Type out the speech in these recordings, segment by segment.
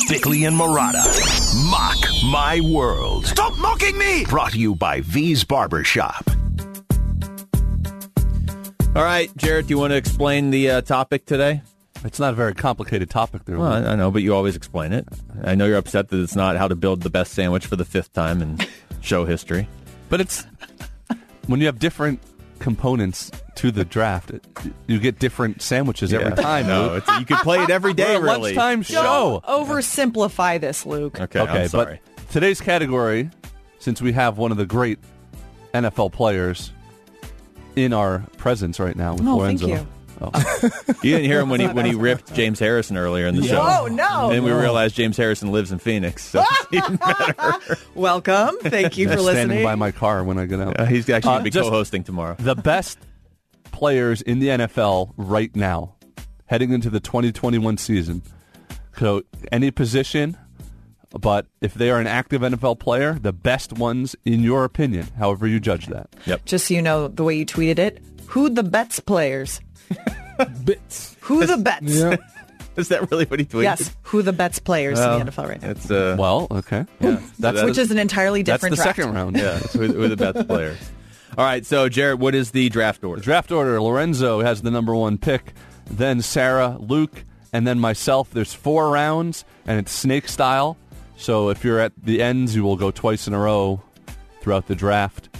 Bickley and Marotta. Mock My World. Stop mocking me! Brought to you by V's Barbershop. All right, Jarrett, do you want to explain the topic today? It's not a very complicated topic there. Well, I know, but you always explain it. I know you're upset that it's not how to build the best sandwich for the 5th time in show history. But it's when you have different components to the draft, you get different sandwiches every time. No, you could play it every day, We're a really. lunchtime show. Oversimplify this, Luke. Okay, I'm sorry. But today's category, since we have one of the great NFL players in our presence right now with Lorenzo. Thank you. Oh. You didn't hear him when he ripped James Harrison earlier in the show. Oh, no. And we realized James Harrison lives in Phoenix, so it's even better. Welcome. Thank you for listening. Standing by my car when I get out. He's actually going to be just co-hosting tomorrow. The best players in the NFL right now, heading into the 2021 season. So any position, but if they are an active NFL player, the best ones in your opinion, however you judge that. Yep. Just so you know, the way you tweeted it, who the bets players? Bits. Who the bets? Yeah. Is that really what he tweeted? Yes, who the bets players in the NFL right now? It's Well, okay. Yeah. Which is an entirely That's different the draft. second round. yeah, it's who the best players. All right, so Jarrett, what is the draft order? The draft order, Lorenzo has the number 1 pick, then Sarah, Luke, and then myself. There's 4 rounds, and it's snake style. So if you're at the ends, you will go twice in a row throughout the draft.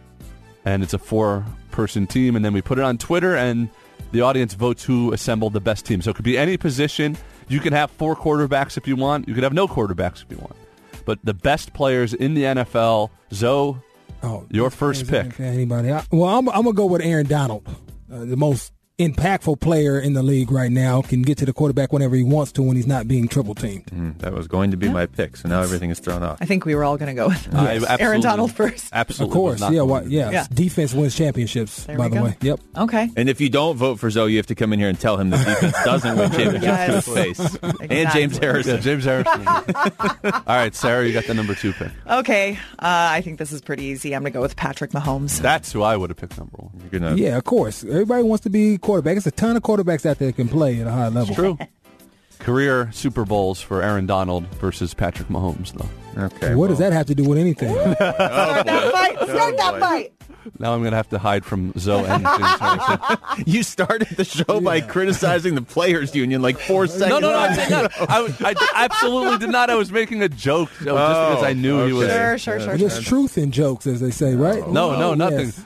And it's a 4-person team, and then we put it on Twitter, and the audience votes who assembled the best team. So it could be any position. You can have 4 quarterbacks if you want. You could have no quarterbacks if you want. But the best players in the NFL, Zoe, your first pick. Anybody? I'm going to go with Aaron Donald, the most impactful player in the league right now. Can get to the quarterback whenever he wants to when he's not being triple teamed. That was going to be my pick, so now everything is thrown off. I think we were all going to go with Absolutely. Aaron Donald first. Absolutely. Of course, was not going to be. Yeah. Defense wins championships. There by we the go. way. Yep. Okay. And if you don't vote for Zoe, you have to come in here and tell him the defense doesn't win championships to his face. And James Harrison. Yeah, James Harrison. All right, Sarah, you got the number 2 pick. Okay. I think this is pretty easy. I'm going to go with Patrick Mahomes. That's who I would have picked number 1. You're gonna, Yeah, of course. Everybody wants to be quarterback. There's a ton of quarterbacks out there that can play at a high level. True. Career Super Bowls for Aaron Donald versus Patrick Mahomes, though. Okay. What does that have to do with anything? Start that fight. Start that fight. Now I'm going to have to hide from Zoe and James Harrison. You started the show by criticizing the players union like 4 seconds. No, I did not. I absolutely did not. I was making a joke just because I knew he was. Sure. There's truth in jokes, as they say, right? No, nothing. Yes.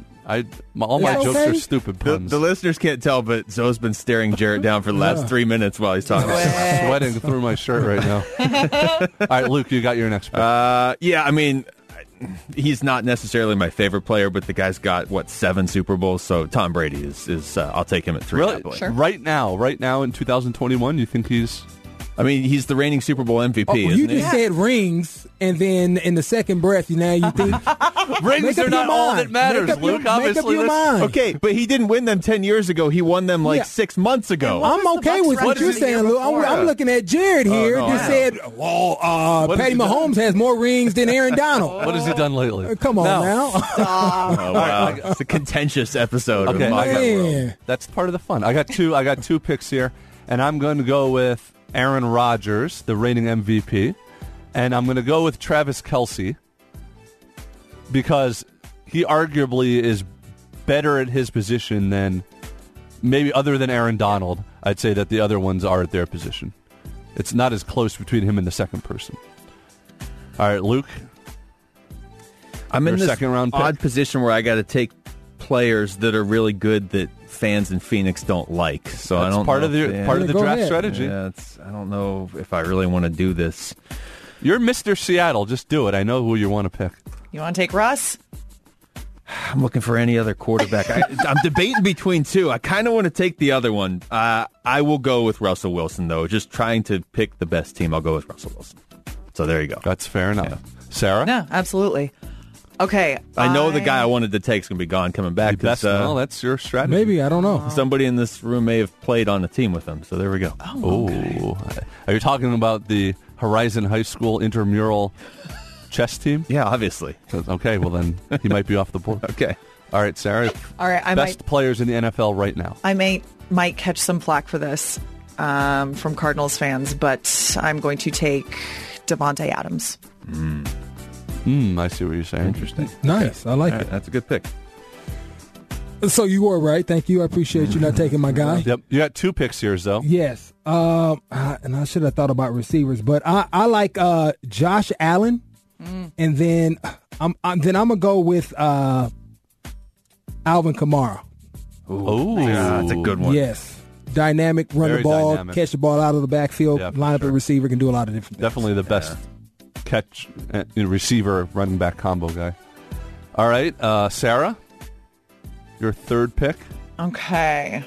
All my It's jokes okay. are stupid puns. The listeners can't tell, but Zoe's been staring Jarrett down for the last 3 minutes while he's talking. I'm sweating through my shirt right now. All right, Luke, you got your next pick. Yeah, I mean, he's not necessarily my favorite player, but the guy's got, 7 Super Bowls, so Tom Brady is I'll take him at 3. Really? happily. Sure. Right now in 2021, you think he's... I mean, he's the reigning Super Bowl MVP, You isn't he? just said rings, and then in the second breath, now you think Rings Make are up not your all mind. that matters, Make up your- Luke. make up Obviously, your that's- mind. Okay, but he didn't win them 10 years ago. He won them 6 months ago. What I'm was the okay Bucs with what record you're the year saying, Lou. before? I'm looking at Jared here. no, Just I said, well, What has Patty he done? Mahomes has more rings than Aaron Donald. What has he done lately? Come on now. Oh, wow. It's a contentious episode. Okay, of Mock My World. Man. That's part of the fun. I got two picks here, and I'm going to go with Aaron Rodgers, the reigning MVP, and I'm going to go with Travis Kelce because he arguably is better at his position than maybe other than Aaron Donald. I'd say that the other ones are at their position. It's not as close between him and the second person. All right, Luke. I'm in Your this second round pick? odd position where I got to take players that are really good that fans in Phoenix don't like. So I That's don't part know of the if- part of the Go draft ahead. strategy. Yeah, I don't know if I really want to do this. You're Mr. Seattle. Just do it. I know who you want to pick. You want to take Russ? I'm looking for any other quarterback. I'm debating between 2. I kind of want to take the other one. I will go with Russell Wilson, though. Just trying to pick the best team, I'll go with Russell Wilson. So there you go. That's fair enough. Sarah? No, absolutely. Okay. I know the guy I wanted to take is going to be gone coming back. The best, well, that's your strategy. Maybe, I don't know. Somebody in this room may have played on the team with him. So there we go. Oh, are you talking about the Horizon High School intramural chess team? Yeah, obviously. Okay, well then he might be off the board. Okay. All right, Sarah. All right, Best players in the NFL right now. I might catch some flack for this. from Cardinals fans, but I'm going to take Devontae Adams. I see what you're saying. Interesting. Nice. I like All it. right, that's a good pick. So you were right. Thank you. I appreciate you not taking my guy. Yep. You got 2 picks here, though. Yes. And I should have thought about receivers, but I like Josh Allen, and then I'm gonna go with Alvin Kamara. Oh, Yeah, that's a good one. Yes. Dynamic, run Very the ball, dynamic. catch the ball out of the backfield, Yeah, for line up sure. a receiver, can do a lot of different things. Definitely the best catch receiver running back combo guy. All right, Sarah, your 3rd pick. Okay.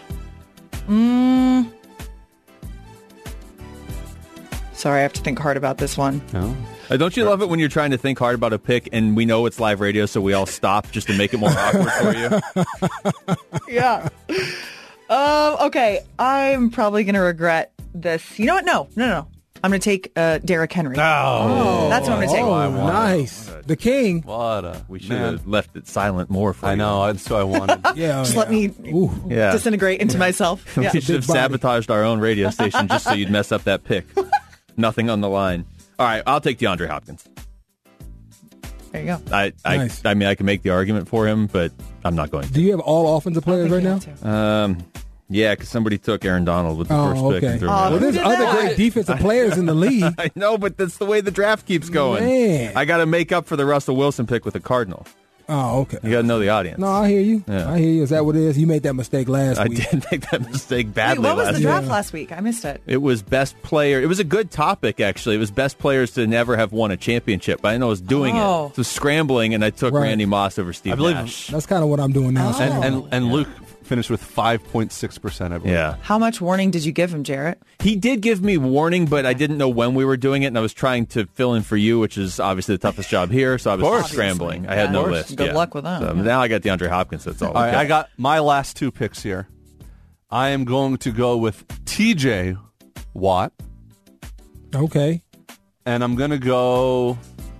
Sorry, I have to think hard about this one. No. Don't you love it when you're trying to think hard about a pick and we know it's live radio, so we all stop just to make it more awkward for you? Yeah. Okay, I'm probably going to regret this. You know what? No. I'm going to take Derrick Henry. Oh, That's what I'm going to take. Oh, nice. The king. What a we should man. have left it silent more for I you. know. That's what I wanted. Yeah. Just let me Yeah. disintegrate into myself. We Yeah. should have Big body. sabotaged our own radio station just so you'd mess up that pick. Nothing on the line. All right, I'll take DeAndre Hopkins. There you go. Nice. I mean, I can make the argument for him, but I'm not going to. Do you have all offensive players right now? Yeah, because somebody took Aaron Donald with the first pick. Okay. And threw him Oh, out. Well, there's did other that? great defensive players in the league. I know, but that's the way the draft keeps going. Man. I got to make up for the Russell Wilson pick with the Cardinal. Oh, okay. You got to know the audience. No, I hear you. Yeah. I hear you. Is that what it is? You made that mistake last I week. did make that mistake Wait, badly what was last the year. draft last week? I missed it. It was best player. It was a good topic, actually. It was best players to never have won a championship. But I didn't know I was doing Oh. it. So scrambling, and I took Right. Randy Moss over Steve I believe- Nash. That's kind of what I'm doing now. Oh. So. and Luke finished with 5.6%, I believe. Yeah. How much warning did you give him, Jarrett? He did give me warning, but I didn't know when we were doing it, and I was trying to fill in for you, which is obviously the toughest job here, so I was course. scrambling. I Obviously. had no Of course. list. Good yeah. luck with that. So now I got DeAndre Hopkins, that's all. All right, Okay. I got my last 2 picks here. I am going to go with TJ Watt, Okay. and I'm going to go...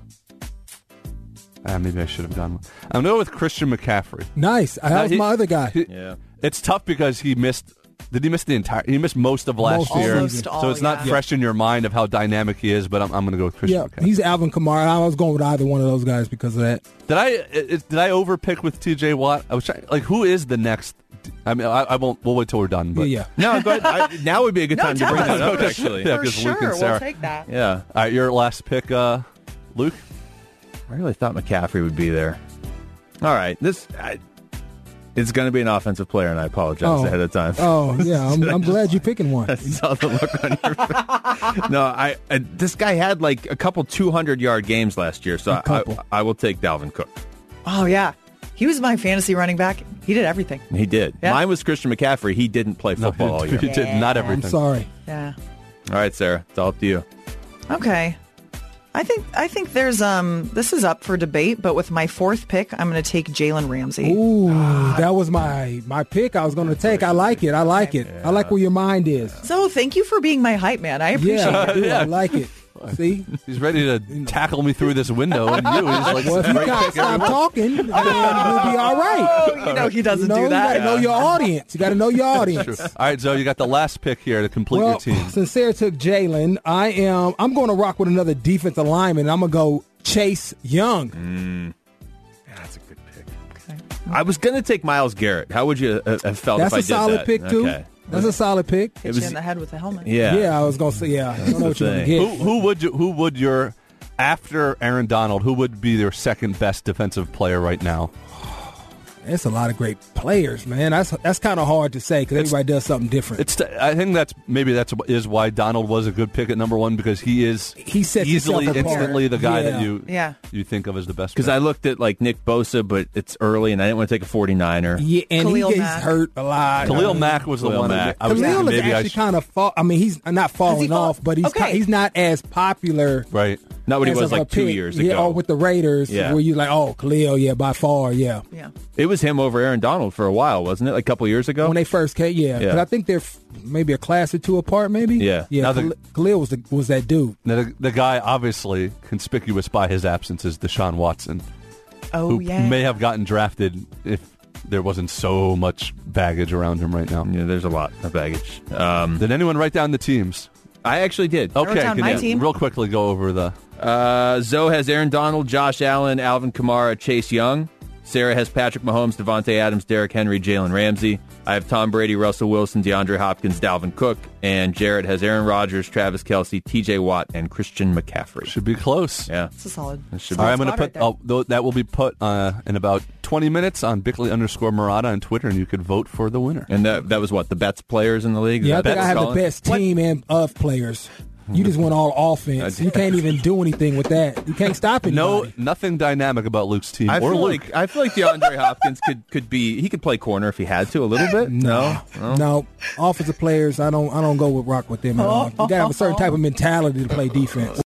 maybe I should have gone... I'm going to go with Christian McCaffrey. Nice. That was he- my other guy. Yeah. It's tough because he missed... Did he miss the entire... He missed most of last Most year. almost all, so it's not yeah. fresh in your mind of how dynamic he is, but I'm going to go with Christian Yeah, McCaffrey. he's Alvin Kamara. I was going with either one of those guys because of that. Did I overpick with TJ Watt? I was trying... Like, who is the next... I mean, I won't... We'll wait till we're done. But Yeah. No, go ahead. Now would be a good No, time to tell bring us. that up, Okay. actually. Yeah. For 'cause Luke sure, and Sarah- we'll take that. Yeah. All right, your last pick, Luke? I really thought McCaffrey would be there. All right. It's going to be an offensive player, and I apologize ahead of time. Oh, yeah. I'm glad you're picking one. I saw the look on your face. No, I this guy had like a couple 200-yard games last year, so couple. I will take Dalvin Cook. Oh, yeah. He was my fantasy running back. He did everything. He did. Yeah. Mine was Christian McCaffrey. He didn't play football all year. He did not I'm everything. sorry. Yeah. All right, Sarah, it's all up to you. Okay. I think there's this is up for debate, but with my 4th pick, I'm going to take Jalen Ramsey. Ooh, that was my pick I was going to take. I like it. I like it. I like where your mind is. So thank you for being my hype man. I appreciate Yeah, I it. do. I like it. See? He's ready to tackle me through this window, and he's like, Well, if you can't stop talking, then we'll be all right. Oh, you know he doesn't You know, do you got that. to know your audience. You got to know your audience. All right, Zoe, you got the last pick here to complete your Well, team. since Sarah took Jalen, I'm going to rock with another defensive lineman. I'm going to go Chase Young. That's a good pick. I was going to take Myles Garrett. How would you have felt That's if I a did solid that? pick too. Okay. That's a solid pick. Hit you in the head with a helmet. Yeah. Yeah, I was going to say, yeah. I don't know what you're going to thing. get. Who would your after Aaron Donald? Who would be your second best defensive player right now? It's a lot of great players, man. That's kind of hard to say because everybody does something different. I think that's why Donald was a good pick at number 1 because he sets easily, himself apart. instantly the guy that Yeah. you think of as the best. Because pick. I looked at like Nick Bosa, but it's early, and I didn't want to take a 49er. Yeah, and Khalil he gets Mack. hurt a lot. Khalil Mack was the Khalil one. Mack. I was Khalil thinking is maybe I actually should, kind of I mean, he's not falling fall- off, but Okay. he's not as popular. right. Not what he as was of a like 2 pick. years Yeah, ago. or with the Raiders, Yeah. where you like, oh, Khalil, yeah, by far, yeah. Yeah. It was him over Aaron Donald for a while, wasn't it? Like a couple years ago? When they first came, yeah. Yeah. But I think they're maybe a class or two apart, maybe. Yeah. Yeah. Now the- Khalil was that dude. Now, the guy obviously conspicuous by his absence is Deshaun Watson, Oh, who yeah. may have gotten drafted if there wasn't so much baggage around him right now. Yeah, there's a lot of baggage. Did anyone write down the teams? I actually did. Okay, down my team. real quickly go over the. Zoe has Aaron Donald, Josh Allen, Alvin Kamara, Chase Young. Sarah has Patrick Mahomes, Devontae Adams, Derrick Henry, Jalen Ramsey. I have Tom Brady, Russell Wilson, DeAndre Hopkins, Dalvin Cook. And Jarrett has Aaron Rodgers, Travis Kelce, TJ Watt, and Christian McCaffrey. Should be close. Yeah. It's a solid. That should All be. right, I'm going to Solid put right there. that will be put in about 20 minutes on Bickley_Murata on Twitter, and you could vote for the winner. And that was what? The best players in the league? Is Yeah, I that think what I have we're the calling it? best team of players. You just went all offense. You can't even do anything with that. You can't stop anybody. Nothing dynamic about Luke's team I or feel Luke. like DeAndre Hopkins could play corner if he had to a little bit. No, offensive players. I don't go with rock with them at all. You got to have a certain type of mentality to play defense.